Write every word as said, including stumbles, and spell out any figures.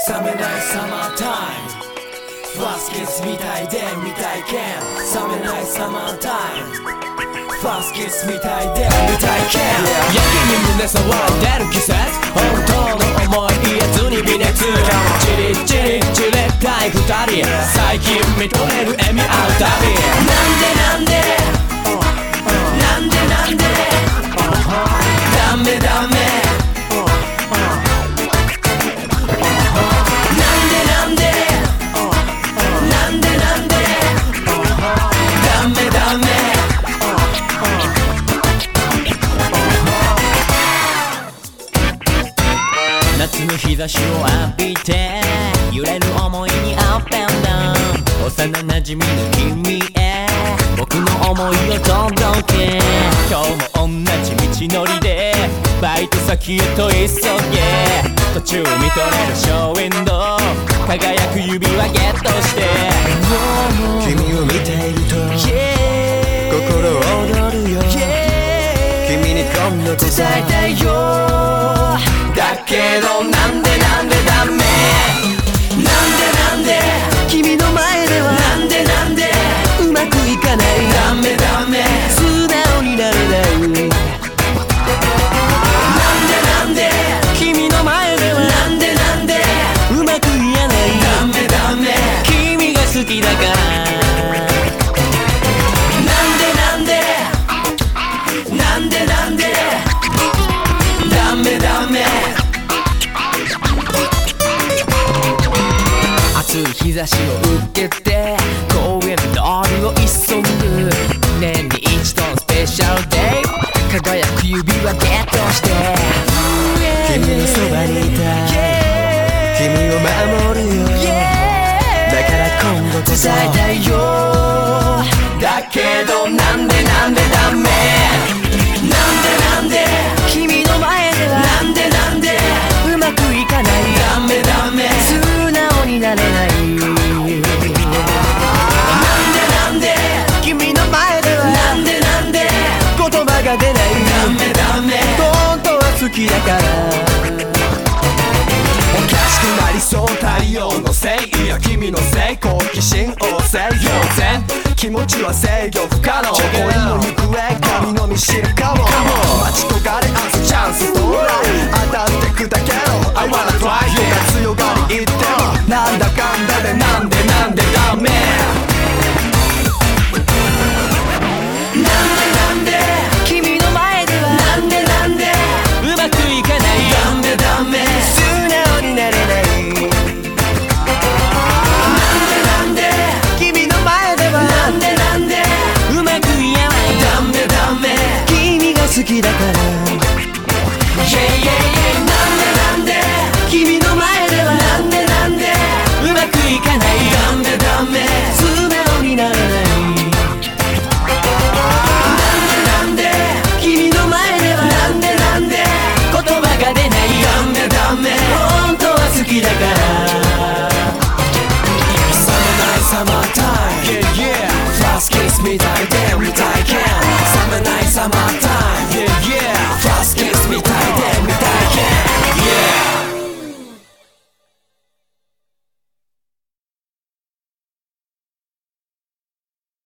冷めないサマータイムファーストキスみたいで未体験冷めないサマータイムファーストキスみたいで未体験やけに胸騒いでる季節本当の思い言えずに微熱チリチリチレたい二人最近認める笑み合うたびなんでなんでなんでなんでダメダメ夏の日差しを浴びて揺れる想いに Up and down 幼馴染の君へ僕の想いを届け今日も同じ道のりでバイト先へと急げ途中見とれるショーウィンドウ輝く指輪ゲットして君を見ていると、yeah、心躍るよ、yeah、君に今度こそ伝えたいよだけどなんでなんでダメなんでなんで君の前ではなんでなんでうまくいかないダメダメ素直になれないなんでなんで君の前ではなんでなんでうまくいかないダメダメ君が好きだからなんでなんでなんでなんでダメダメ暑い日差しを受けて公園通りを急ぐ年に一度のスペシャルデイ輝く指輪ゲットして君のそばにいた、yeah、君を守るよ、yeah、だから今度こそ伝えたいよだけどなんでなんでダメなんでなんで君の前ではなんでなんでうまくいかないダメダメ素直になれないなんでなんで君の前ではなんでなんで言葉が出ないダメダメ本当は好きだからおかしくなりそう太陽のせいいや君のせい好奇心旺盛当然気持ちは制御不可能恋の行方神の見知るかも待ち焦がれ明日チャンス到来当たってくだけど I wanna try 強がり言ってもなんだかんだでなんでなんでダメなんでなんで君の前ではなんでなんでうまくいかないダメダメ素直になれないなんでなんで君の前ではなんでなんでうまくいかないダメダメ君が好きだから Yeah yeah yeah